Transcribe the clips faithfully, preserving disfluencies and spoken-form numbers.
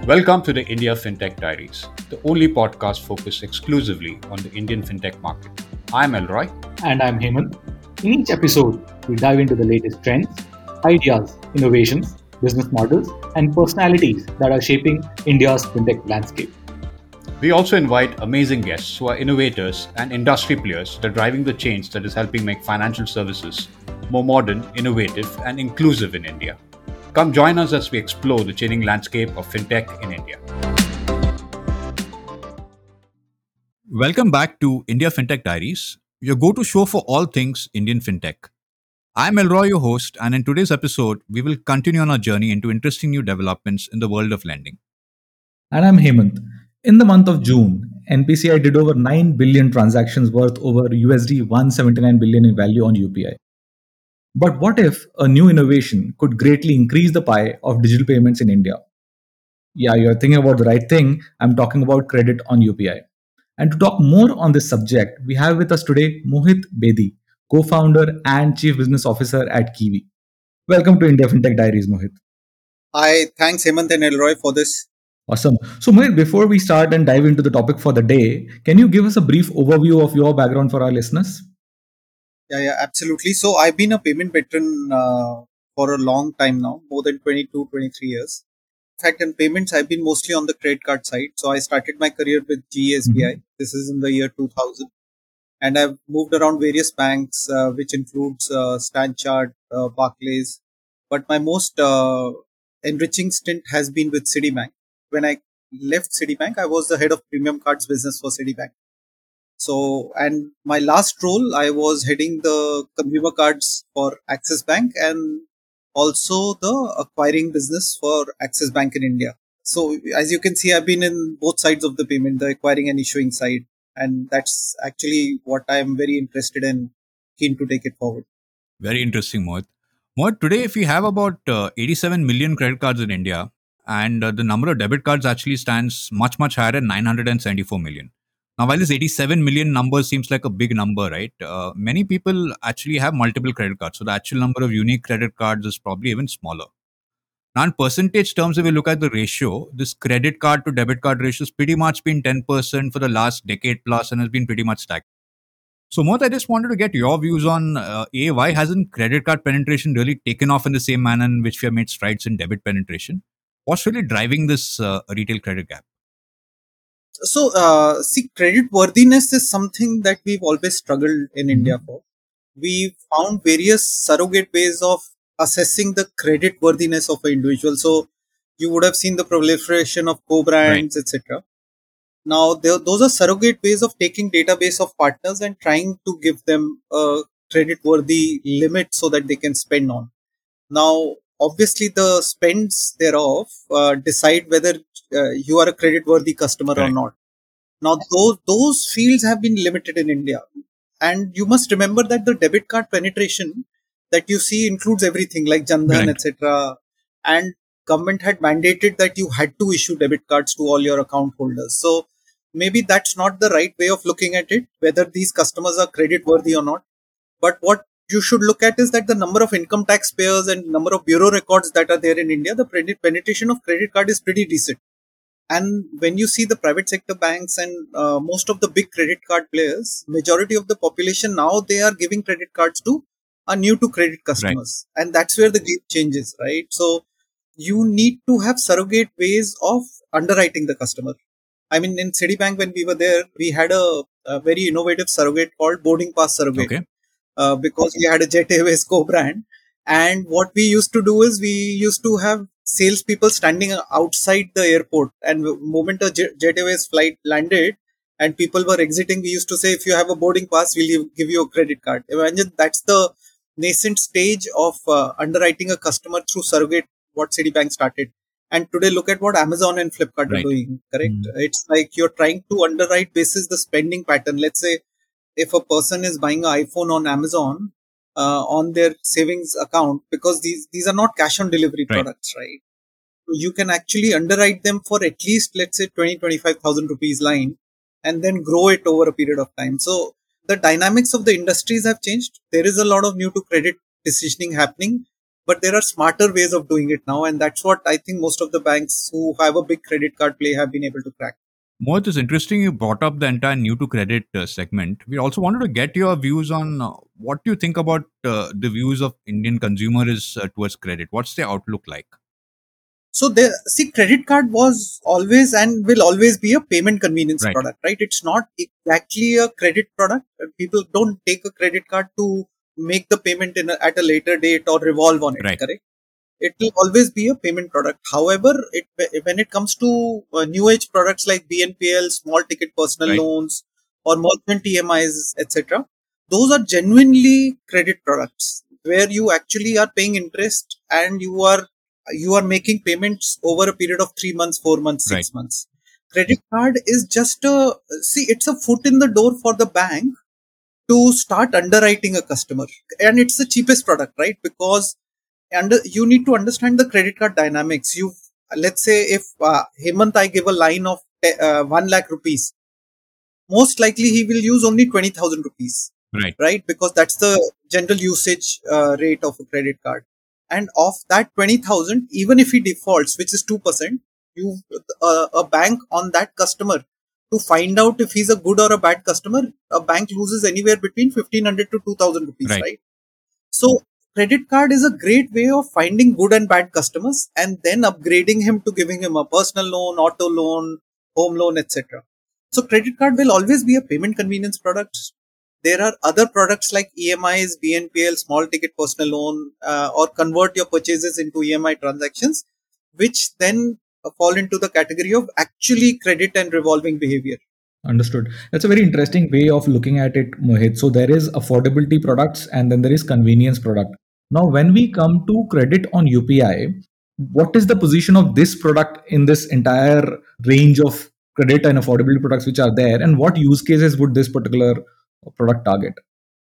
Welcome to the India FinTech Diaries, the only podcast focused exclusively on the Indian fintech market. I'm Elroy. And I'm Hemant. In each episode, we dive into the latest trends, ideas, innovations, business models, and personalities that are shaping India's fintech landscape. We also invite amazing guests who are innovators and industry players that are driving the change that is helping make financial services more modern, innovative, and inclusive in India. Come join us as we explore the changing landscape of fintech in India. Welcome back to India FinTech Diaries, your go-to show for all things Indian fintech. I'm Elroy, your host, and in today's episode, we will continue on our journey into interesting new developments in the world of lending. And I'm Hemant. In the month of June, N P C I did over nine billion transactions worth over U S D one hundred seventy-nine billion in value on U P I. But what if a new innovation could greatly increase the pie of digital payments in India? Yeah, you're thinking about the right thing. I'm talking about credit on U P I. And to talk more on this subject, we have with us today Mohit Bedi, co-founder and chief business officer at Kiwi. Welcome to India FinTech Diaries, Mohit. Hi, thanks Hemant and Elroy for this. Awesome. So, Mohit, before we start and dive into the topic for the day, can you give us a brief overview of your background for our listeners? Yeah, yeah, absolutely. So I've been a payment veteran uh, for a long time now, more than twenty-two, twenty-three years. In fact, in payments, I've been mostly on the credit card side. So I started my career with G E S B I. Mm-hmm. This is in the year two thousand. And I've moved around various banks, uh, which includes uh, Stanchart, uh, Barclays. But my most uh, enriching stint has been with Citibank. When I left Citibank, I was the head of premium cards business for Citibank. So, and my last role, I was heading the consumer cards for Axis Bank and also the acquiring business for Axis Bank in India. So, as you can see, I've been in both sides of the payment, the acquiring and issuing side. And that's actually what I'm very interested in, keen to take it forward. Very interesting, Mohit. Mohit, today, if we have about uh, eighty-seven million credit cards in India, and uh, the number of debit cards actually stands much, much higher at nine hundred seventy-four million. Now, while this eighty-seven million number seems like a big number, right? Uh, many people actually have multiple credit cards. So the actual number of unique credit cards is probably even smaller. Now, in percentage terms, if we look at the ratio, this credit card to debit card ratio has pretty much been ten percent for the last decade plus and has been pretty much stagnant. So, Mohit, I just wanted to get your views on uh, A, why hasn't credit card penetration really taken off in the same manner in which we have made strides in debit penetration? What's really driving this uh, retail credit gap? So, uh, see, credit worthiness is something that we've always struggled in mm-hmm. India for. We found various surrogate ways of assessing the credit worthiness of an individual. So, you would have seen the proliferation of co-brands, right, et cetera. Now, those are surrogate ways of taking database of partners and trying to give them a credit-worthy limit so that they can spend on. Now, obviously, the spends thereof uh, decide whether uh, you are a credit-worthy customer right. or not. Now, those those fields have been limited in India, and you must remember that the debit card penetration that you see includes everything like Jan Dhan, right, et cetera. And government had mandated that you had to issue debit cards to all your account holders. So maybe that's not the right way of looking at it, whether these customers are credit worthy or not. But what you should look at is that the number of income tax payers and number of bureau records that are there in India, the penetration of credit card is pretty decent. And when you see the private sector banks and uh, most of the big credit card players, majority of the population now, they are giving credit cards to are new to credit customers. Right. And that's where the game changes, right? So you need to have surrogate ways of underwriting the customer. I mean, in Citibank, when we were there, we had a, a very innovative surrogate called boarding pass surrogate. Okay. Uh, because we had a Jet Airways co-brand. And what we used to do is we used to have salespeople standing outside the airport. And the moment a Jet Airways flight landed and people were exiting, we used to say, if you have a boarding pass, we'll give you a credit card. Imagine that's the nascent stage of uh, underwriting a customer through surrogate, what Citibank started. And today, look at what Amazon and Flipkart right. are doing, correct? Mm-hmm. It's like you're trying to underwrite basis the spending pattern. Let's say if a person is buying an iPhone on Amazon uh, on their savings account, because these, these are not cash on delivery right. products, right? So you can actually underwrite them for at least, let's say, twenty, twenty-five thousand rupees line and then grow it over a period of time. So the dynamics of the industries have changed. There is a lot of new to credit decisioning happening. but there are smarter ways of doing it now, and that's what I think most of the banks who have a big credit card play have been able to crack. Mohit, it's interesting you brought up the entire new to credit uh, segment. We also wanted to get your views on uh, what do you think about uh, the views of Indian consumers uh, towards credit? What's their outlook like? So there, see, credit card was always and will always be a payment convenience Right. product, right? It's not exactly a credit product. People don't take a credit card to make the payment in a, at a later date or revolve on it, Right. correct? It will always be a payment product. However, it, when it comes to uh, new age products like B N P L, small ticket personal Right. loans, or merchant E M Is, et cetera, those are genuinely credit products where you actually are paying interest and you are you are making payments over a period of three months, four months, six Right. months. Credit card is just a see, it's a foot in the door for the bank to start underwriting a customer, and it's the cheapest product, right? Because under you need to understand the credit card dynamics. You let's say if uh, Hemant, I give a line of uh, one lakh rupees, most likely he will use only twenty thousand rupees, Right. right? Because that's the general usage uh, rate of a credit card. And of that twenty thousand, even if he defaults, which is two percent, you uh, a bank on that customer to find out if he's a good or a bad customer, a bank loses anywhere between fifteen hundred to two thousand rupees, Right. right? So credit card is a great way of finding good and bad customers and then upgrading him to giving him a personal loan, auto loan, home loan, et cetera. So credit card will always be a payment convenience product. There are other products like E M Is, B N P L, small ticket personal loan, uh, or convert your purchases into E M I transactions, which then uh, fall into the category of actually credit and revolving behavior. Understood. That's a very interesting way of looking at it, Mohit. So there is affordability products and then there is convenience product. Now, when we come to credit on U P I, what is the position of this product in this entire range of credit and affordability products which are there, and what use cases would this particular product target?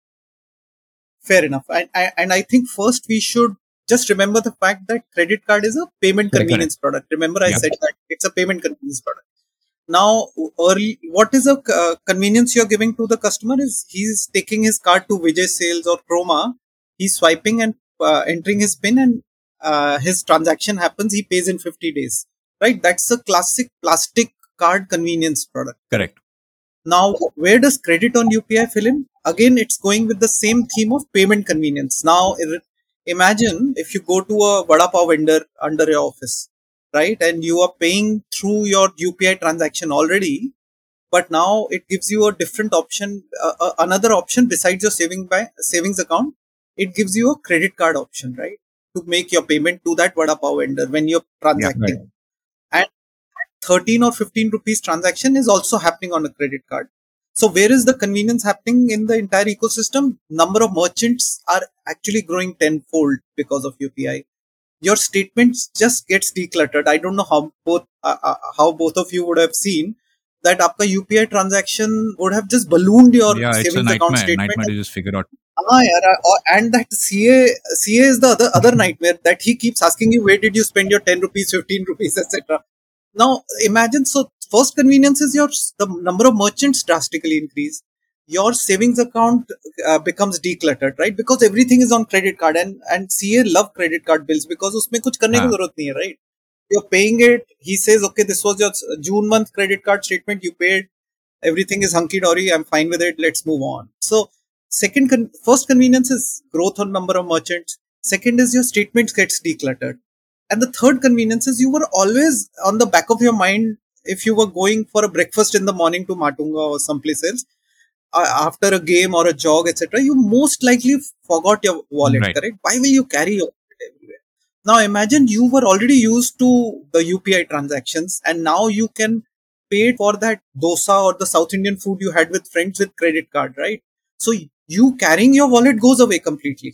Fair enough. And, I- and I think first we should just remember the fact that credit card is a payment Correct. convenience product. Remember, I Yeah. said that it's a payment convenience product. Now, early, what is a uh, convenience you're giving to the customer is he's taking his card to Vijay Sales or Chroma, he's swiping and uh, entering his PIN, and uh, his transaction happens. He pays in fifty days, right? That's a classic plastic card convenience product. Correct. Now, where does credit on U P I fill in? Again, it's going with the same theme of payment convenience. Now, ir- imagine if you go to a vada pav vendor under your office, right? And you are paying through your U P I transaction already, but now it gives you a different option, uh, uh, another option besides your saving bank, savings account. It gives you a credit card option, right? To make your payment to that vada pav vendor when you're transacting. Right. And thirteen or fifteen rupees transaction is also happening on a credit card. So where is the convenience happening in the entire ecosystem? Number of merchants are actually growing tenfold because of U P I. Your statements just gets decluttered. I don't know how both uh, uh, how both of you would have seen that आपका U P I transaction would have just ballooned your Yeah, it's a savings account nightmare. statement. Nightmare to just figure out. Ah, yeah, uh, and that C A C A is the other other nightmare that he keeps asking you, where did you spend your ten rupees, fifteen rupees, et cetera. Now imagine, so first convenience is your the number of merchants drastically increase. Your savings account uh, becomes decluttered, right? Because everything is on credit card, and and C A love credit card bills because उसमें कुछ करने की हाँ. जरूरत नहीं है, right? You're paying it. He says, okay, this was your June month credit card statement. You paid. Everything is hunky dory. I'm fine with it. Let's move on. So second, con- first convenience is growth on number of merchants. Second is your statements gets decluttered. And the third convenience is you were always on the back of your mind if you were going for a breakfast in the morning to Matunga or someplace else, uh, after a game or a jog, et cetera. You most likely forgot your wallet, Right. correct? Why will you carry your wallet everywhere? Now imagine you were already used to the U P I transactions, and now you can pay for that dosa or the South Indian food you had with friends with credit card, right? So you carrying your wallet goes away completely.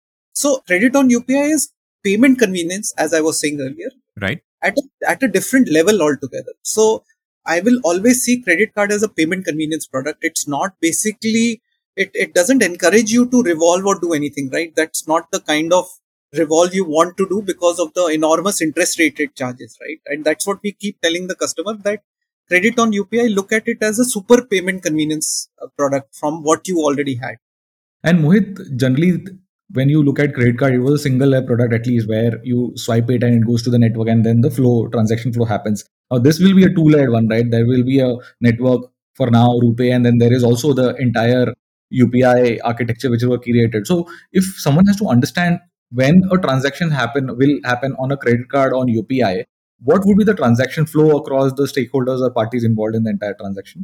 So credit on U P I is payment convenience, as I was saying earlier, Right. at a, at a different level altogether. So I will always see credit card as a payment convenience product. It's not basically, it, it doesn't encourage you to revolve or do anything, right? That's not the kind of revolve you want to do because of the enormous interest rate it charges, right? And that's what we keep telling the customer, that credit on U P I, look at it as a super payment convenience uh, product from what you already had. And Mohit, generally, when you look at credit card, it was a single layer product at least, where you swipe it and it goes to the network, and then the flow transaction flow happens. Now this will be a two layered one, right? There will be a network for now, RuPay, and then there is also the entire U P I architecture which was created. So if someone has to understand when a transaction happen will happen on a credit card on U P I, what would be the transaction flow across the stakeholders or parties involved in the entire transaction?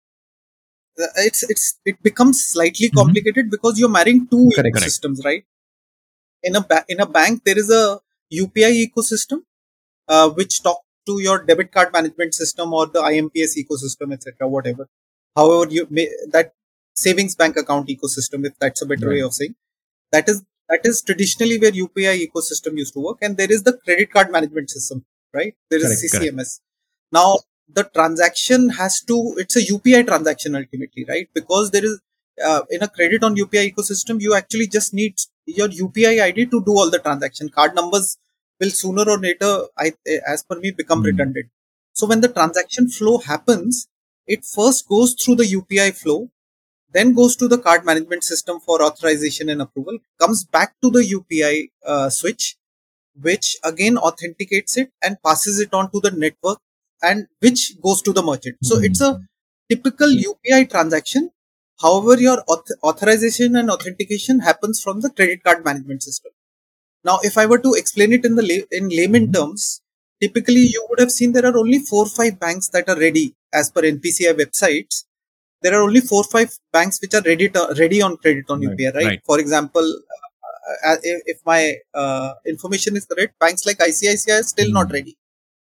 It's it's it becomes slightly Mhm. complicated because you're marrying two Correct. ecosystems, right? In a ba- in a bank, there is a U P I ecosystem uh, which talk to your debit card management system or the I M P S ecosystem, et cetera. Whatever, however you may that savings bank account ecosystem, if that's a better way Right. of saying, that is that is traditionally where U P I ecosystem used to work, and there is the credit card management system, right? There is Correct. C C M S. Now the transaction has to it's a U P I transaction ultimately, right? Because there is uh, in a credit on U P I ecosystem, you actually just need your U P I I D to do all the transaction. Card numbers will sooner or later, I, as per me, become Hmm. redundant. So when the transaction flow happens, it first goes through the U P I flow, then goes to the card management system for authorization and approval, comes back to the U P I uh, switch, which again authenticates it and passes it on to the network, and which goes to the merchant. So Hmm. it's a typical U P I transaction. However, your auth- authorization and authentication happens from the credit card management system. Now, if I were to explain it in the lay- in layman Mhm. terms, typically you would have seen there are only four or five banks that are ready as per N P C I websites. There are only four or five banks which are ready to, ready on credit on Right. U P I, right? Right. For example, uh, if, if my uh, information is correct, banks like I C I C I are still not Hmm. ready.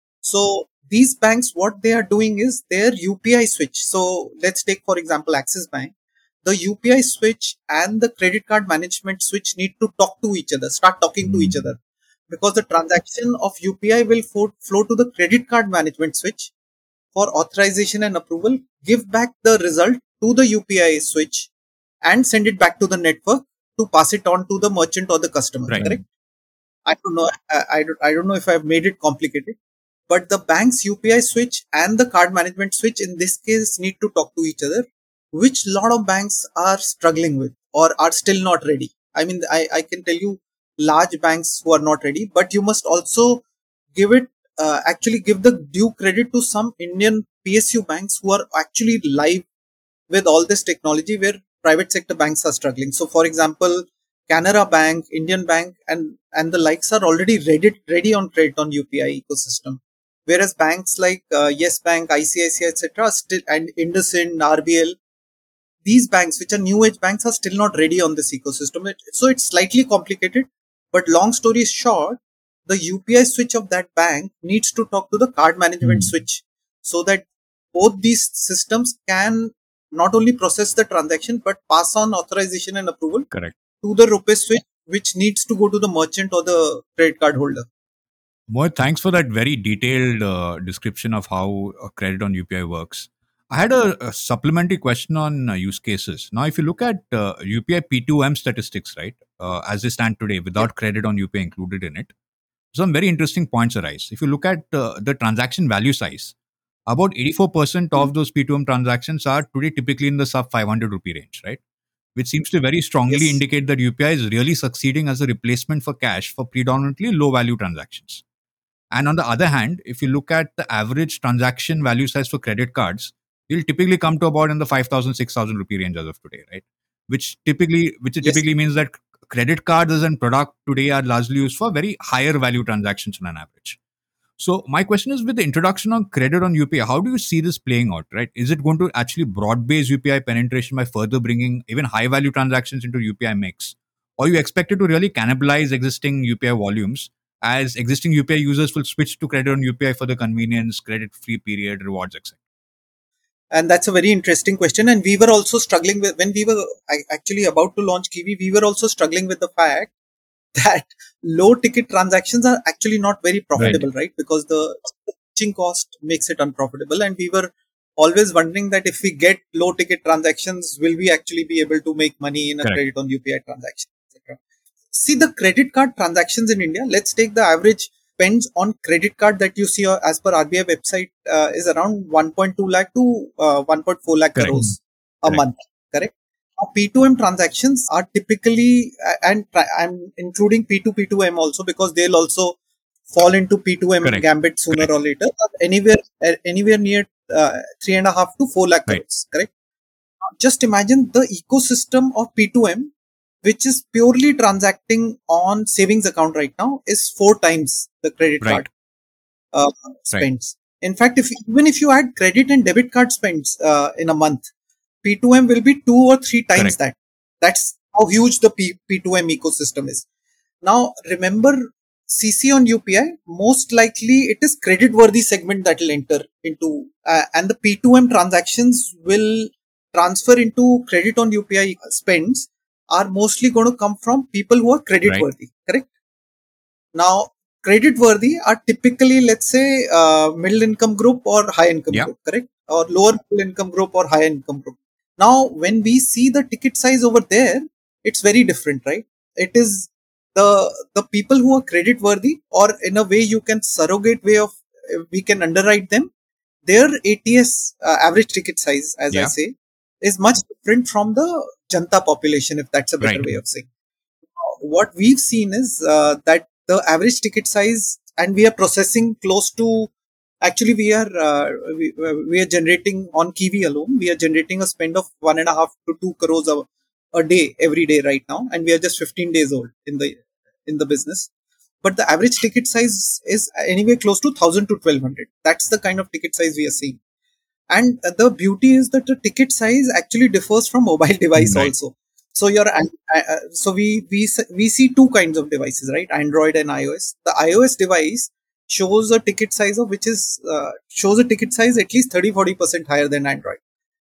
So these banks, what they are doing is their U P I switch. So let's take, for example, Axis Bank. The U P I switch and the credit card management switch need to talk to each other, start talking to each Hmm. other, because the transaction of U P I will fo- flow to the credit card management switch for authorization and approval, give back the result to the U P I switch, and send it back to the network to pass it on to the merchant or the customer. Right. Correct? I don't know. I, I, don't, I don't know if I've made it complicated, but the bank's U P I switch and the card management switch in this case need to talk to each other, which a lot of banks are struggling with or are still not ready. I mean, I, I can tell you large banks who are not ready, but you must also give it, uh, actually give the due credit to some Indian P S U banks who are actually live with all this technology where private sector banks are struggling. So, for example, Canara Bank, Indian Bank, and and the likes are already ready ready on credit on U P I ecosystem, whereas banks like uh, Yes Bank, I C I C I, et cetera, still and IndusInd, R B L, these banks, which are new age banks, are still not ready on this ecosystem. It, so it's slightly complicated. But long story short, the U P I switch of that bank needs to talk to the card management Hmm. switch, so that both these systems can not only process the transaction but pass on authorization and approval Correct. to the RuPay switch, which needs to go to the merchant or the credit card holder. Mohit, thanks for that very detailed uh, description of how uh, credit on U P I works. I had a, a supplementary question on uh, use cases. Now, if you look at uh, U P I P two M statistics, right, uh, as they stand today, without credit on U P I included in it, some very interesting points arise. If you look at uh, the transaction value size, about eighty-four percent of those P two M transactions are today typically in the sub five hundred rupee range, right? Which seems to very strongly Yes. indicate that U P I is really succeeding as a replacement for cash for predominantly low value transactions. And on the other hand, if you look at the average transaction value size for credit cards, you'll typically come to about in the five thousand, six thousand rupee range as of today, right? Which typically, which Yes. typically means that credit cards as a product today are largely used for very higher value transactions on an average. So my question is, with the introduction of credit on U P I, how do you see this playing out, right? Is it going to actually broad base U P I penetration by further bringing even high value transactions into U P I mix? Or you expect it to really cannibalize existing U P I volumes as existing U P I users will switch to credit on U P I for the convenience, credit free period, rewards, et cetera? And that's a very interesting question. And we were also struggling with, when we were actually about to launch Kiwi, we were also struggling with the fact that low ticket transactions are actually not very profitable, right? right? Because the switching cost makes it unprofitable. And we were always wondering that if we get low ticket transactions, will we actually be able to make money in a Correct. credit on U P I transaction, et cetera. See, the credit card transactions in India, let's take the average spends on credit card that you see uh, as per R B I website uh, is around one point two lakh to uh, one point four lakh Correct. crores a Correct. month, correct? P two M transactions are typically, and I'm including P two P two M also because they'll also fall into P two M Correct. gambit sooner Correct. or later. Anywhere, anywhere near uh, three and a half to four lakh Right. crores. Correct. Just imagine the ecosystem of P two M, which is purely transacting on savings account right now, is four times the credit Right. card uh, spends. In fact, if even if you add credit and debit card spends uh, in a month, P two M will be two or three times Correct. that. That's how huge the P- P2M ecosystem is. Now, remember, C C on U P I, most likely it is credit worthy segment that will enter into, uh, and the P two M transactions will transfer into credit on U P I spends are mostly going to come from people who are credit Right. worthy. Correct. Now, credit worthy are typically, let's say, uh, middle income group or high income Yeah. group. Correct. Or lower middle income group or high income group. Now, when we see the ticket size over there, it's very different, right? It is the the people who are credit worthy, or in a way you can surrogate way of uh, we can underwrite them. Their A T S uh, average ticket size, as I Yeah. say, is much different from the Janta population, if that's a better Right. way of saying. What we've seen is uh, that the average ticket size, and we are processing close to, actually we are uh, we, uh, we are generating on Kiwi alone, we are generating a spend of one and a half to two crores a, a day every day right now, and we are just fifteen days old in the in the business. But the average ticket size is anywhere close to one thousand to twelve hundred. That's the kind of ticket size we are seeing. And uh, the beauty is that the ticket size actually differs from mobile device Right. also. So your uh, uh, so we we we see two kinds of devices, right? Android and iOS. The iOS device shows a ticket size of which is uh, shows a ticket size at least thirty to forty percent higher than Android.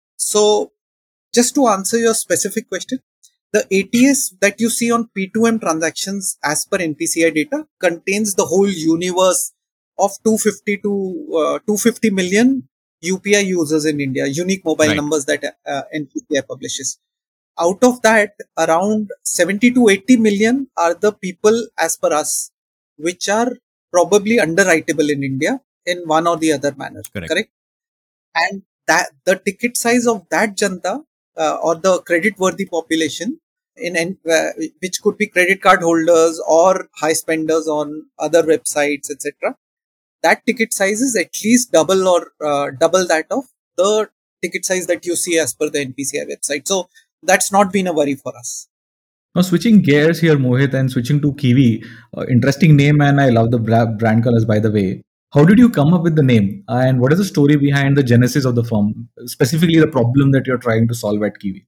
So just to answer your specific question, the A T S that you see on P two M transactions as per N P C I data contains the whole universe of two hundred fifty to uh, two hundred fifty million U P I users in India, unique mobile Right. numbers that uh, N P C I publishes. Out of that, around seventy to eighty million are the people as per us, which are probably underwritable in India in one or the other manner. Correct. Correct? And that the ticket size of that janta uh, or the credit worthy population in uh, which could be credit card holders or high spenders on other websites, etc., that ticket size is at least double or uh, double that of the ticket size that you see as per the N P C I website. So that's not been a worry for us. Now, switching gears here, Mohit, and switching to Kiwi. Uh, interesting name, and I love the bra- brand colors, by the way. How did you come up with the name? And what is the story behind the genesis of the firm? Specifically, the problem that you're trying to solve at Kiwi.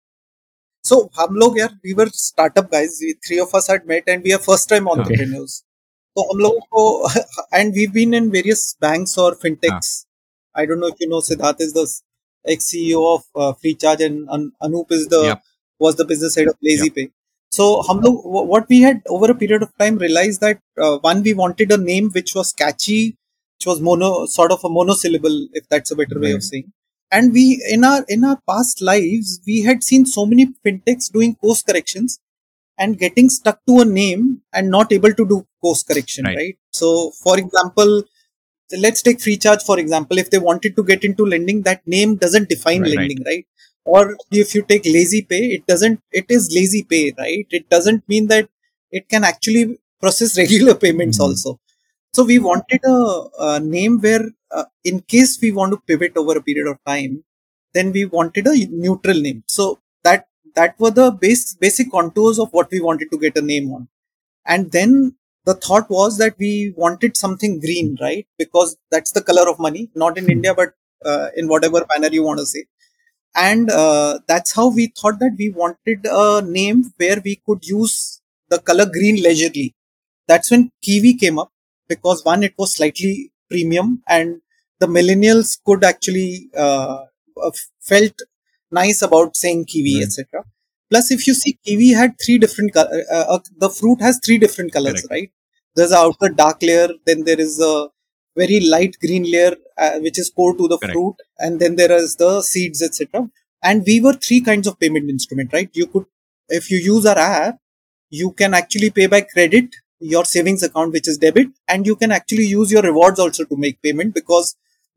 So, hum log, yaar, we were startup guys. We, three of us had met, and we are first time entrepreneurs. So, hum logo ko, and we've been in various banks or fintechs. I don't know if you know, Siddharth is the ex-C E O of uh, Freecharge, and An- Anup is the Yep. was the business head of LazyPay. Yep. So, hum log, wh- what we had over a period of time realized that uh, one, we wanted a name which was catchy, which was mono, sort of a monosyllable, if that's a better way of Right. saying. And we, in our in our past lives, we had seen so many fintechs doing course corrections and getting stuck to a name and not able to do course correction, Right. right? So, for example, let's take Freecharge for example. If they wanted to get into lending, that name doesn't define Right. lending, right? Or if you take LazyPay, it doesn't. It is LazyPay, right? It doesn't mean that it can actually process regular payments Mhm. also. So we wanted a, a name where, uh, in case we want to pivot over a period of time, then we wanted a neutral name. So that that were the base basic contours of what we wanted to get a name on. And then the thought was that we wanted something green, right? Because that's the color of money, not in India, but uh, in whatever manner you want to say. And uh, that's how we thought that we wanted a name where we could use the color green leisurely. That's when Kiwi came up, because one, it was slightly premium and the millennials could actually uh, uh, felt nice about saying Kiwi, Right. et cetera. Plus, if you see, Kiwi had three different co- uh, uh, the fruit has three different colors, Correct. right? There's a outer dark layer, then there is a very light green layer uh, which is core to the Correct. fruit, and then there is the seeds, et cetera. And we were three kinds of payment instrument, right? You could, if you use our app, you can actually pay by credit, your savings account, which is debit, and you can actually use your rewards also to make payment, because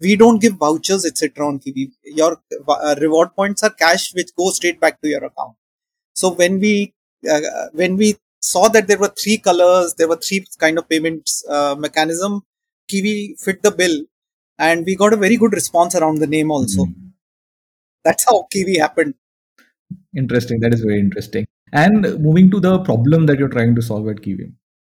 we don't give vouchers, et cetera on Kiwi. Your uh, reward points are cash which go straight back to your account. So when we uh, when we saw that there were three colors, there were three kind of payments uh, mechanism, Kiwi fit the bill, and we got a very good response around the name also. Mm. That's how Kiwi happened. Interesting. That is very interesting. And moving to the problem that you're trying to solve at Kiwi.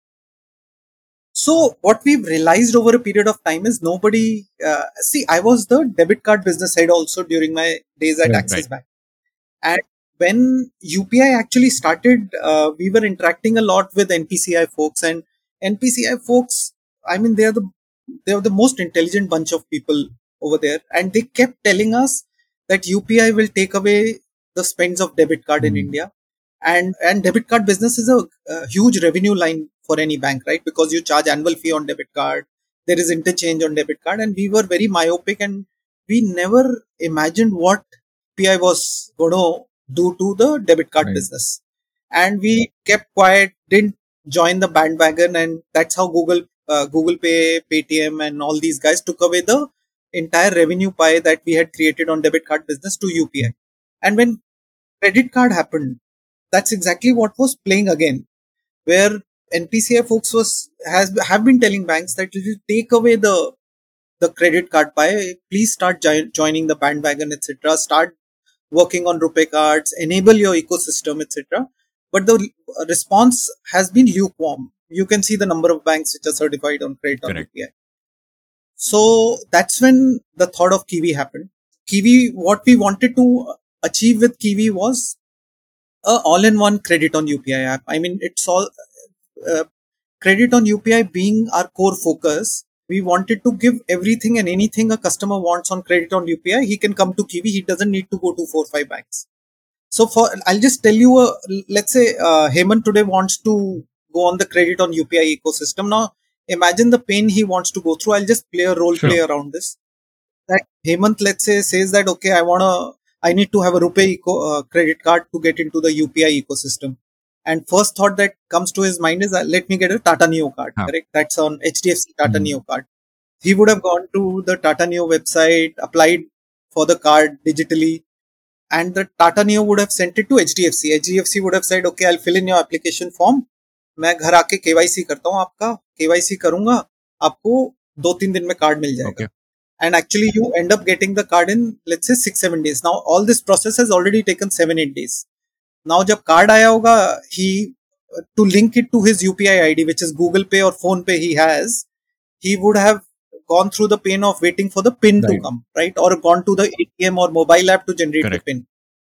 So what we've realized over a period of time is nobody, uh, see, I was the debit card business head also during my days at Right, Axis right. Bank. And when U P I actually started, uh, we were interacting a lot with N P C I folks, and N P C I folks, I mean, they are the, they are the most intelligent bunch of people over there. And they kept telling us that U P I will take away the spends of debit card in Mm. India. And, and debit card business is a, a huge revenue line for any bank, right? Because you charge annual fee on debit card. There is interchange on debit card. And we were very myopic, and we never imagined what U P I was going to do to the debit card Right. business. And we kept quiet, didn't join the bandwagon. And that's how Google, uh, Google Pay, Paytm, and all these guys took away the entire revenue pie that we had created on debit card business to U P I. And when credit card happened, that's exactly what was playing again, where N P C I folks was has have been telling banks that if you take away the the credit card pie, please start jo- joining the bandwagon, et cetera. Start working on RuPay cards, enable your ecosystem, et cetera. But the response has been lukewarm. You can see the number of banks which are certified on credit on Correct. U P I. So that's when the thought of Kiwi happened. Kiwi, what we wanted to achieve with Kiwi was a all-in-one credit on U P I app. I mean, it's all uh, credit on U P I being our core focus. We wanted to give everything and anything a customer wants on credit on U P I. He can come to Kiwi. He doesn't need to go to four or five banks. So for I'll just tell you, a, let's say uh, Hemant today wants to go on the credit on U P I ecosystem. Now imagine the pain he wants to go through. I'll just play a role Sure. play around this. That Hemant, let's say, says that okay, I wanna, I need to have a RuPay eco, uh, credit card to get into the U P I ecosystem. And first thought that comes to his mind is, uh, let me get a Tata Neo card. Huh. Correct? That's on H D F C Tata Mhm. Neo card. He would have gone to the Tata Neo website, applied for the card digitally, and the Tata Neo would have sent it to H D F C. H D F C would have said, okay, I'll fill in your application form. मैं घर आके K Y C करता हूँ आपका, K Y C करूंगा, आपको दो तीन दिन में कार्ड मिल जाएगा. Okay. And actually you end up getting the card in, let's say, six seven days. Now all this process has already taken seven eight days. Now जब कार्ड आया होगा, he to link it to his U P I I D, which is Google Pay or Phone Pay he has, he would have gone through the pain of waiting for the pin to Right. come, right? Or gone to the A T M or mobile app to generate Correct. the pin.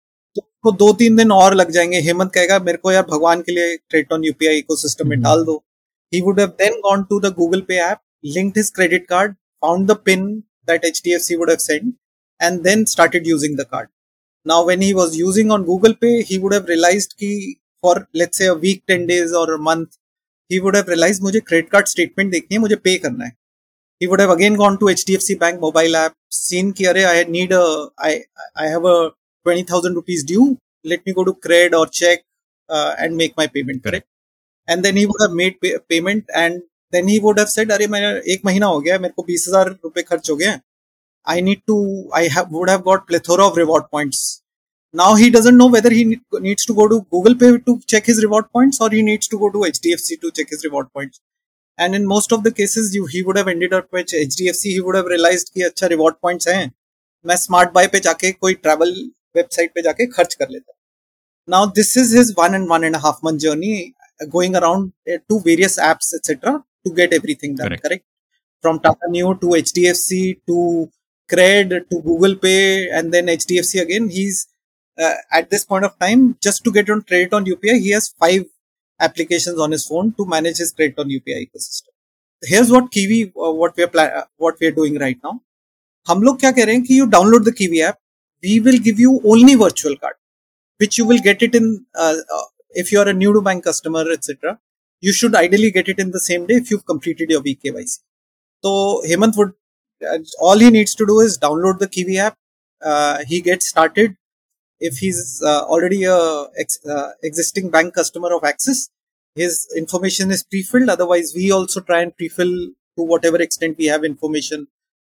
तो दो तीन दिन और लग जाएंगे. हेमंत कहेगा मेरे को यार भगवान के लिए क्रेडिट ऑन यूपीआई इकोसिस्टम में Mhm. डाल दो. He would have then gone to the Google Pay app, linked his credit card, found the pin that H D F C would have sent, and then started using the card. Now, when he was using on Google Pay, he would have realized कि for let's say a week, ten days or a month, he would have realized मुझे credit card statement देखनी है, मुझे pay करना है. He would have again gone to H D F C Bank mobile app, seen कि अरे I need a, I I have a twenty thousand rupees due. Let me go to cred or check uh, and make my payment. Correct. And then he would have made pay, payment, and then he would have said, अरे मैं एक महीना हो गया, मेरे को बीस हजार रुपए खर्च हो गए. I need to, I have, would have got plethora of reward points. Now he doesn't know whether he need, needs to go to Google Pay to check his reward points or he needs to go to H D F C to check his reward points. And in most of the cases, you, he would have ended up with H D F C. He would have realized कि अच्छा reward points हैं, मैं smart buy पे जाके कोई travel website पे जाके खर्च कर लेता. Now this is his one and one and a half month journey, uh, going around uh, to various apps, et cetera, to get everything done. Correct. Correct. From Tata Neo to H D F C to Cred to Google Pay and then H D F C again. He's uh, at this point of time, just to get on credit on U P I, he has five applications on his phone to manage his credit on U P I ecosystem. Here's what Kiwi, uh, what we are pla- uh, what we are doing right now. हम लोग क्या कह रहे हैं कि you download the Kiwi app, we will give you only virtual card, which you will get it in uh, uh, if you are a new to bank customer, et cetera. You should ideally get it in the same day if you've completed your V K Y C. So Hemant would, uh, all he needs to do is download the Kiwi app. Uh, he gets started. If he's uh, already a ex- uh, existing bank customer of Axis, his information is pre-filled. Otherwise, we also try and pre-fill to whatever extent we have information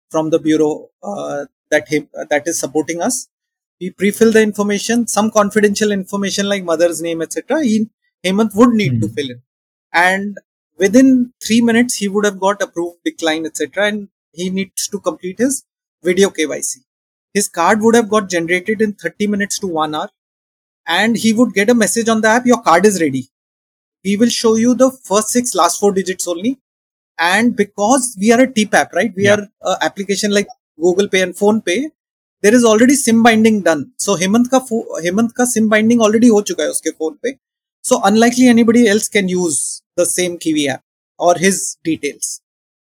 from the bureau uh, that he, that is supporting us. We pre-fill the information, some confidential information like mother's name, et cetera. He, Hemant would need Hmm. to fill in, and within three minutes he would have got approved, decline, et cetera. And he needs to complete his video K Y C. His card would have got generated in thirty minutes to one hour, and he would get a message on the app: your card is ready. We will show you the first six last four digits only. And because we are a T P A P, right? We Yeah. are an application like Google Pay and Phone Pay. There is already SIM binding done. So Hemant ka fo- Hemant ka SIM binding already ho chuka hai uske phone pe. So unlikely anybody else can use the same Kiwi app or his details.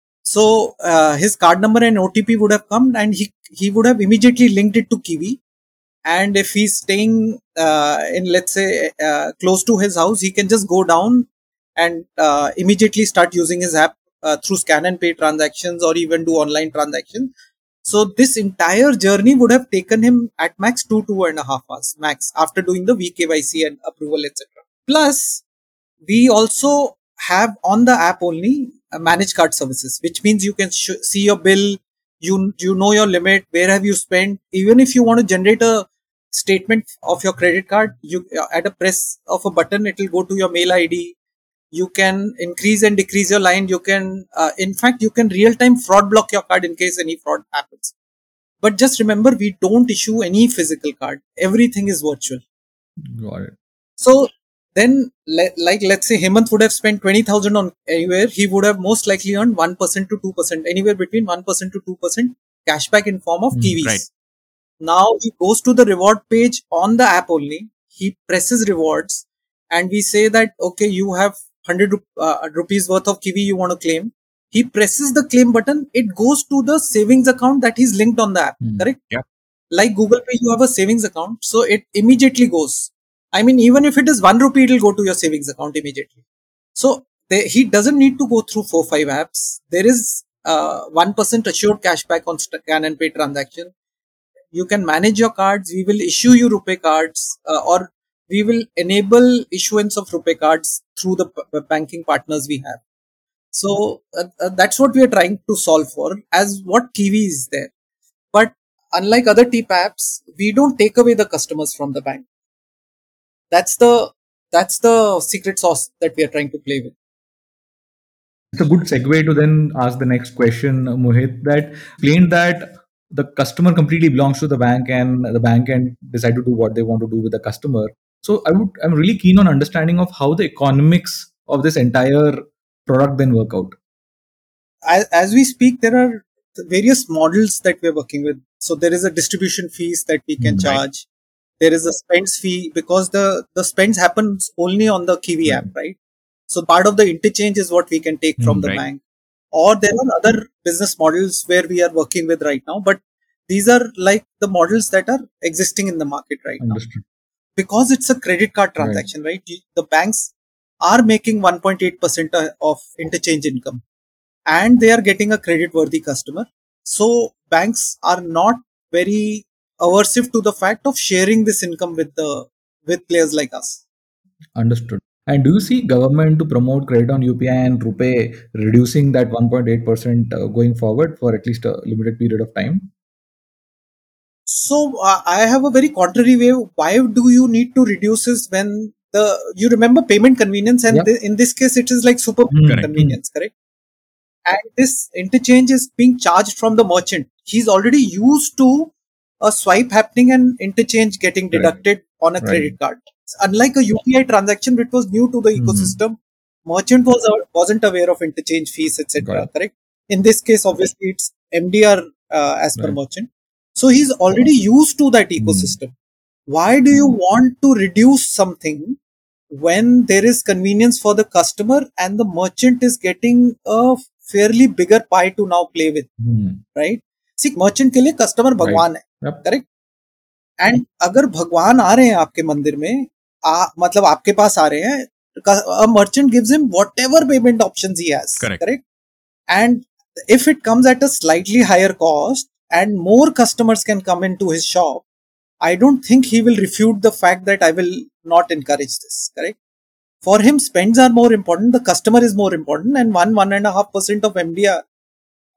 So uh, his card number and O T P would have come, and he he would have immediately linked it to Kiwi. And if he's staying uh, in, let's say, uh, close to his house, he can just go down and uh, immediately start using his app uh, through scan and pay transactions or even do online transactions. So this entire journey would have taken him at max two, two and a half hours max after doing the V K Y C and approval, et cetera. Plus, we also have on the app only uh, managed card services, which means you can sh- see your bill, you you know your limit, where have you spent. Even if you want to generate a statement of your credit card, you uh, at a press of a button, it will go to your mail I D. You can increase and decrease your line. You can, uh, in fact, you can real time fraud block your card in case any fraud happens. But just remember, we don't issue any physical card. Everything is virtual. Got it. So then, le- like let's say Hemant would have spent twenty thousand on anywhere, he would have most likely earned one percent to two percent, anywhere between one percent to two percent cashback in form of Hmm. Kiwis. Right. Now he goes to the reward page on the app only. He presses rewards, and we say that, okay, you have one hundred rup- uh, rupees worth of Kiwi you want to claim. He presses the claim button. It goes to the savings account that he's linked on the app. Hmm. Correct? Yeah. Like Google Pay, you have a savings account. So it immediately goes. I mean, even if it is one rupee, it will go to your savings account immediately. So they, he doesn't need to go through four, five apps. There is uh, one percent assured cashback on scan and pay transaction. You can manage your cards. We will issue you RuPay cards, uh, or we will enable issuance of RuPay cards through the p- banking partners we have. So uh, uh, that's what we are trying to solve for, as what Kiwi is there. But unlike other T P A Ps, we don't take away the customers from the bank. That's the that's the secret sauce that we are trying to play with. It's a good segue to then ask the next question, Mohit. That explained that the customer completely belongs to the bank, and the bank can decide to do what they want to do with the customer. So I would, I'm really keen on understanding of how the economics of this entire product then work out. As, as we speak, there are various models that we're working with. So there is a distribution fees that we can Hmm. Right. charge. There is a spends fee, because the the spends happens only on the Kiwi Right. app, right? So part of the interchange is what we can take from Hmm. the Right. bank. Or there are other business models where we are working with right now, but these are like the models that are existing in the market right now. Understood. Because it's a credit card Right. transaction, right? You- The banks are making one point eight percent of interchange income, and they are getting a credit worthy customer. So banks are not very aversive to the fact of sharing this income with the with players like us. Understood. And do you see government to promote credit on U P I and RuPay reducing that one point eight percent uh, going forward for at least a limited period of time? So uh, I have a very contrary way. Why do you need to reduce this when the you remember payment convenience, and Yep. th- in this case it is like super Hmm. Correct. convenience, correct? And this interchange is being charged from the merchant. He's already used to a swipe happening and interchange getting Right. deducted on a Right. credit card. Unlike a U P I transaction, which was new to the Mhm. ecosystem, merchant was uh, wasn't aware of interchange fees, Got et cetera. it. Correct. In this case, obviously, it's M D R uh, as per Right. merchant. So he's already used to that Hmm. ecosystem. Why do you want to reduce something when there is convenience for the customer and the merchant is getting a fairly bigger pie to now play with, Hmm. right? See, merchant के लिए customer Right. भगवान है, Yep. correct? And अगर भगवान आ रहे हैं आपके मंदिर में, आ, मतलब आपके पास आ रहे हैं, a merchant gives him whatever payment options he has, Correct. correct? And if it comes at a slightly higher cost and more customers can come into his shop, I don't think he will refute the fact that I will not encourage this, correct? For him, spends are more important, the customer is more important, and one, one and a half percent of M D R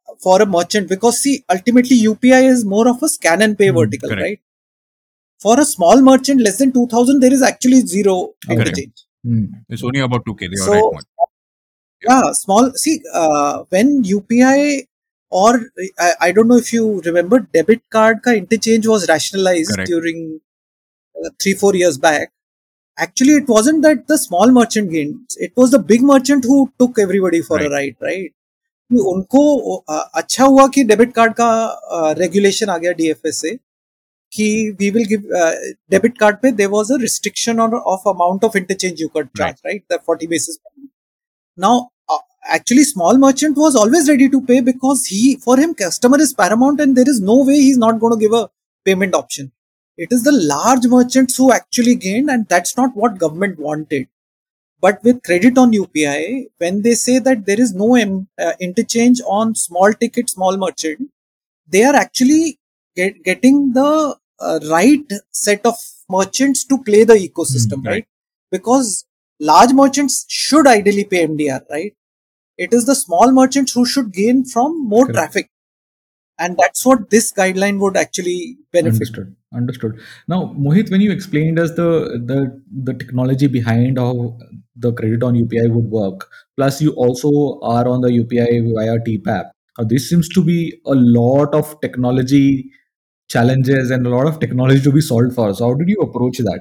for a merchant, because see, ultimately U P I is more of a scan and pay Hmm, vertical, correct. right? For a small merchant, less than two thousand, there is actually zero Okay. interchange. Hmm. It's only about two K. They are So, right, Mohit. yeah, small. See, uh, when U P I or I, I don't know if you remember, debit card ka interchange was rationalized Correct. during uh, three four years back. Actually, it wasn't that the small merchant gained; it was the big merchant who took everybody for a Right. ride, right? कि उनको अ, अच्छा हुआ कि debit card का regulation आ गया DFS से कि we will give debit card पे there was a restriction on of amount of interchange you can charge, right, the forty basis point. Now, uh, actually, small merchant was always ready to pay because he, for him, customer is paramount, and there is no way he's not going to give a payment option. It is the large merchants who actually gained, and that's not what government wanted. But with credit on U P I, when they say that there is no um, uh, interchange on small ticket, small merchant, they are actually get, getting the uh, right set of merchants to play the ecosystem, Hmm, right? right. Because large merchants should ideally pay M D R, right? It is the small merchants who should gain from more Correct. traffic, and that's what this guideline would actually benefit. Understood. Understood. Now, Mohit, when you explained us the the the technology behind how the credit on U P I would work, plus you also are on the U P I via T P A P. Uh, this seems to be a lot of technology challenges and a lot of technology to be solved for. So, how did you approach that?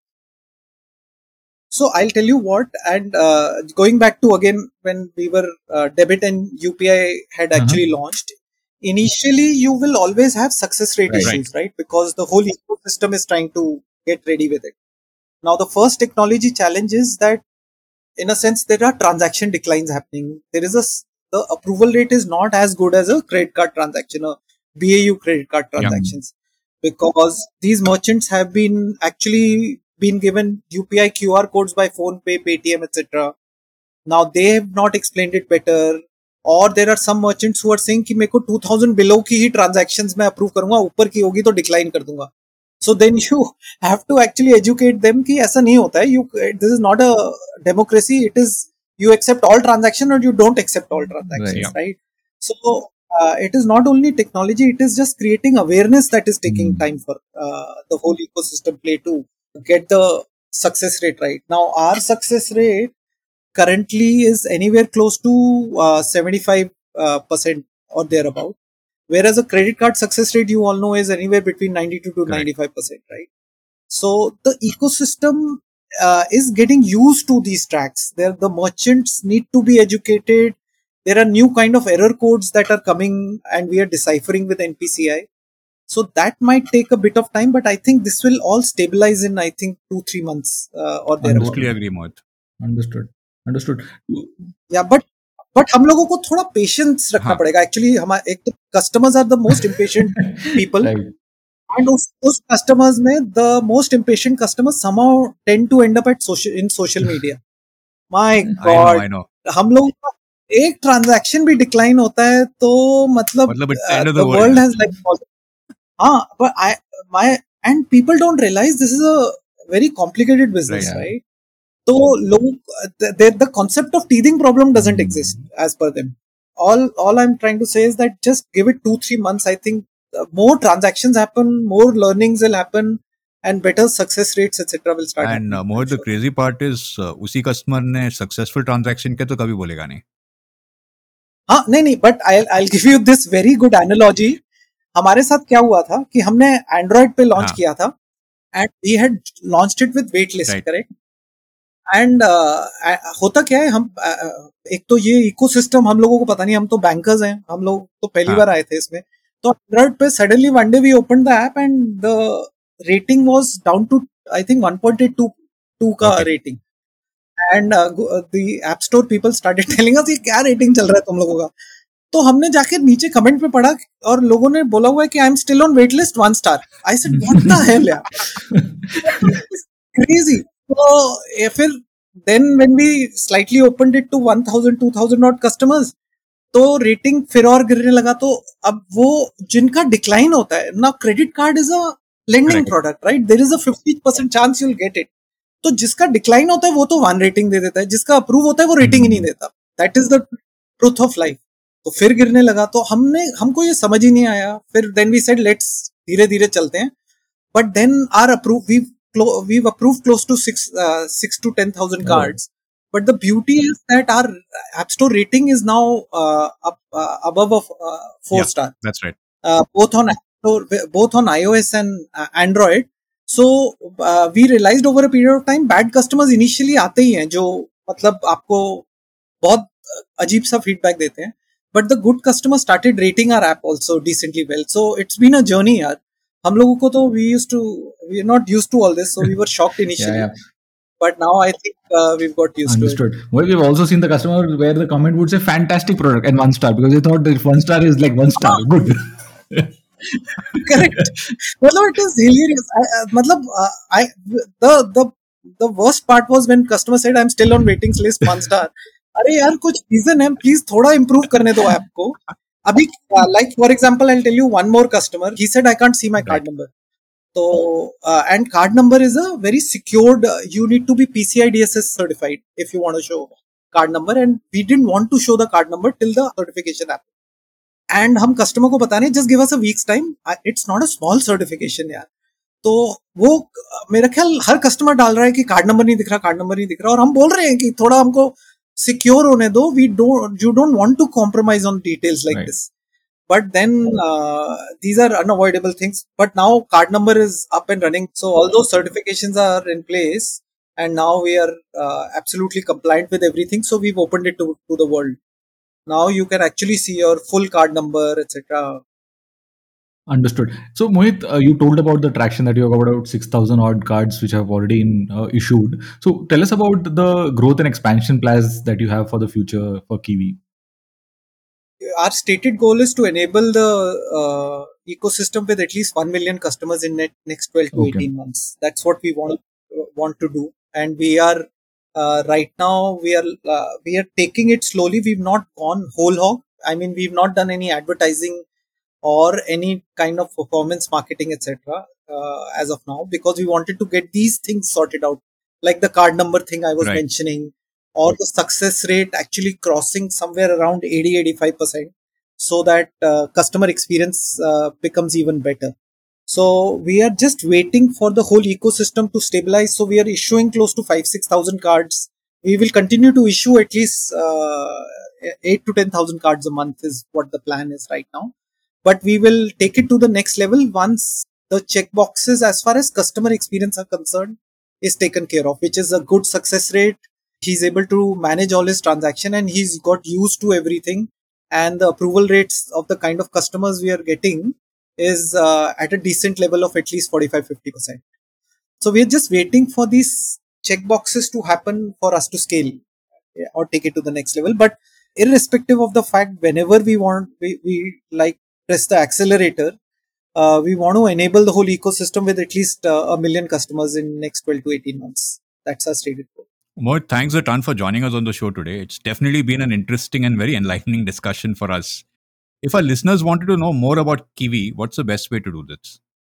So I'll tell you what, and uh, going back to again when we were uh, debit and U P I had Uh-huh. actually launched, initially you will always have success rate Right. issues, right? Because the whole ecosystem is trying to get ready with it. Now the first technology challenge is that, in a sense, there are transaction declines happening. There is a s- the approval rate is not as good as a credit card transaction, a B A U credit card Yeah. transactions, because these merchants have been actually been given U P I Q R codes by PhonePe, Paytm, et cetera. Now they have not explained it better, or there are some merchants who are saying कि मेरे को two thousand below की ही transactions मैं approve करूंगा, ऊपर की होगी तो decline कर दूंगा. So then you have to actually educate them कि ऐसा नहीं होता है. You, this is not a democracy. It is you accept all transaction or you don't accept all transactions, Yeah. right? So uh, it is not only technology. It is just creating awareness that is taking Hmm. time for uh, the whole ecosystem play to get the success rate right. Now our success rate currently is anywhere close to uh, seventy-five uh, percent or thereabout, whereas a credit card success rate, you all know, is anywhere between ninety-two to Correct. ninety-five percent, right? So the ecosystem uh, is getting used to these tracks. There, the merchants need to be educated. There are new kind of error codes that are coming, and we are deciphering with N P C I. So that might take a bit of time, but I think this will all stabilize in, I think, two three months uh, or thereabout. Totally Understood. agree, Mohit. Understood. Understood. या but but हम लोगों को थोड़ा patience रखना हाँ. पड़ेगा. Actually हमारे एक तो customers are the most impatient people, Right. And उस उस कस्टमर्स में the most impatient customers somehow tend to end up at social in social media. My I know, god, I know. हम लोगों का एक ट्रांजैक्शन भी डिक्लाइन होता है तो मतलब मतलब it's the end of the the world world. Has like, हाँ, but I my and people don't realize this is a very complicated business, Right. right? So लोग the, the concept of teething problem doesn't Hmm. exist as per them. All all I'm trying to say is that just give it two three months. I think uh, more transactions happen, more learnings will happen, and better success rates et cetera will start And happening. uh, I'm Mohit, the sure. crazy part is uh, उसी customer ने successful transaction किया तो कभी बोलेगा नहीं. हाँ नहीं नहीं, but I'll I'll give you this very good analogy. हमारे साथ क्या हुआ था कि हमने एंड्रॉइड पे लॉन्च हाँ. किया था, and we had launched it with wait list, Right. Correct? And होता क्या है, हम uh, एक तो ये इकोसिस्टम हम लोगों को पता नहीं, हम तो बैंकर्स हैं, हम लोग तो पहली हाँ. बार आए थे इसमें. तो एंड्रॉइड पे suddenly one day we open the app and the rating was down to I think one point eight two का Okay. Rating, and the app store people started telling us ये क्या रेटिंग चल रहा है तुम लोगों का. तो हमने जाके नीचे कमेंट पे पढ़ा और लोगों ने बोला हुआ है कि I am still on wait list one star. I said what the hell यार, क्रेजी. तो ये फिर then when we slightly opened it to one thousand two thousand not customers, तो रेटिंग फिर और गिरने लगा. तो अब वो जिनका डिक्लाइन होता है ना, credit card is a lending Correct. Product, right? There is a fifty percent chance you will get it. तो जिसका डिक्लाइन होता है वो तो वन रेटिंग दे देता है, जिसका अप्रूव होता है वो रेटिंग ही नहीं Hmm. देता. That is the truth of life. तो फिर गिरने लगा, तो हमने हमको ये समझ ही नहीं आया. फिर then we said let's धीरे धीरे चलते हैं. But then our approve we've clo- we've approved close to six uh, six to ten thousand Oh. cards. But the beauty is that our App Store rating is now uh, up uh, above of uh, four Yeah. star, That's right. uh, both on App Store, both on iOS and uh, Android. So uh, we realized over a period of time bad customers initially आते ही हैं जो मतलब आपको बहुत अजीब सा feedback देते हैं. But the good customers started rating our app also decently well. So it's been a journey यार. हम लोगों को तो we used to we are not used to all this, so we were shocked initially. Yeah, yeah. But now I think uh, we've got used Understood. to it. Well, we've also seen the customer where the comment would say fantastic product and one star because they thought that one star is like one star. Good. Correct. Well, it is hilarious. I, uh, matlab, uh, I the the the worst part was when customer said I'm still on waiting list one star. अरे यार कुछ reason है, please थोड़ा improve करने दो app को. अभी uh, like for example I'll tell you one more customer. He said I can't see my card number. So uh, and card number is a very secured. Uh, you need to be P C I D S S certified if you want to show card number, and we didn't want to show the card number till the certification happened. And हम customer को बता रहे, just give us a week's time. It's not a small certification यार. तो वो मेरा ख्याल हर customer डाल रहा है कि कार्ड नंबर नहीं दिख रहा, कार्ड नंबर नहीं दिख रहा, और हम बोल रहे हैं कि थोड़ा हमको सिक्योर होने दो. We don't you don't want to compromise on details like this. But then uh, these are unavoidable things. But now card number is up and running. So all those certifications are in place. And now we are uh, absolutely compliant with everything. So we've opened it to, to the world. Now you can actually see your full card number, et cetera. Understood. So Mohit, uh, you told about the traction that you have got about six thousand odd cards which have already in, uh, issued. So tell us about the growth and expansion plans that you have for the future for Kiwi. Our stated goal is to enable the uh, ecosystem with at least one million customers in net next twelve to Okay. eighteen months. That's what we want uh, want to do, and we are uh, right now we are uh, we are taking it slowly. We've not gone whole hog. I mean, we've not done any advertising or any kind of performance marketing, et cetera. Uh, as of now, because we wanted to get these things sorted out, like the card number thing I was Right. mentioning, or the success rate actually crossing somewhere around eighty to eighty-five percent, so that uh, customer experience uh, becomes even better. So we are just waiting for the whole ecosystem to stabilize. So we are issuing close to five six thousand cards. We will continue to issue at least uh, eight to ten thousand cards a month is what the plan is right now. But we will take it to the next level once the checkboxes as far as customer experience are concerned is taken care of, which is a good success rate. He's able to manage all his transaction, and he's got used to everything. And the approval rates of the kind of customers we are getting is uh, at a decent level of at least forty-five to fifty percent. So we're just waiting for these checkboxes to happen for us to scale or take it to the next level. But irrespective of the fact, whenever we want, we, we like press the accelerator, uh, we want to enable the whole ecosystem with at least uh, a million customers in next twelve to eighteen months. That's our stated goal. Mohit, thanks a ton for joining us on the show today. It's definitely been an interesting and very enlightening discussion for us. If our listeners wanted to know more about Kiwi, what's the best way to do this?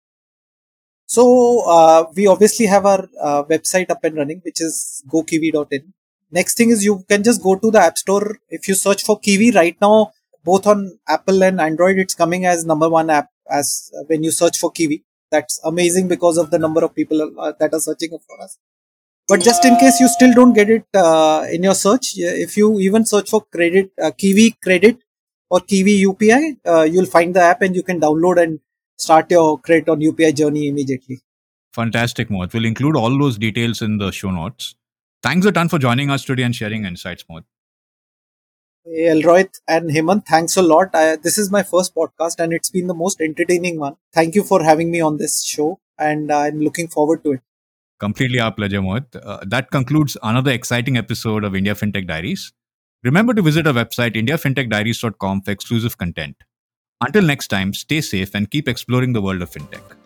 So uh, we obviously have our uh, website up and running, which is go kiwi dot in. Next thing is you can just go to the App Store. If you search for Kiwi right now, both on Apple and Android, it's coming as number one app as uh, when you search for Kiwi. That's amazing because of the number of people uh, that are searching for us. But just in case you still don't get it uh, in your search, if you even search for credit, uh, Kiwi Credit or Kiwi U P I, uh, you'll find the app and you can download and start your credit on U P I journey immediately. Fantastic, Mohit. We'll include all those details in the show notes. Thanks a ton for joining us today and sharing insights, Mohit. Hey, Elrohit and Hemant, thanks a lot. I, this is my first podcast and it's been the most entertaining one. Thank you for having me on this show, and I'm looking forward to it. Completely our pleasure, Mohit. Uh, that concludes another exciting episode of India FinTech Diaries. Remember to visit our website, india fintech diaries dot com, for exclusive content. Until next time, stay safe and keep exploring the world of fintech.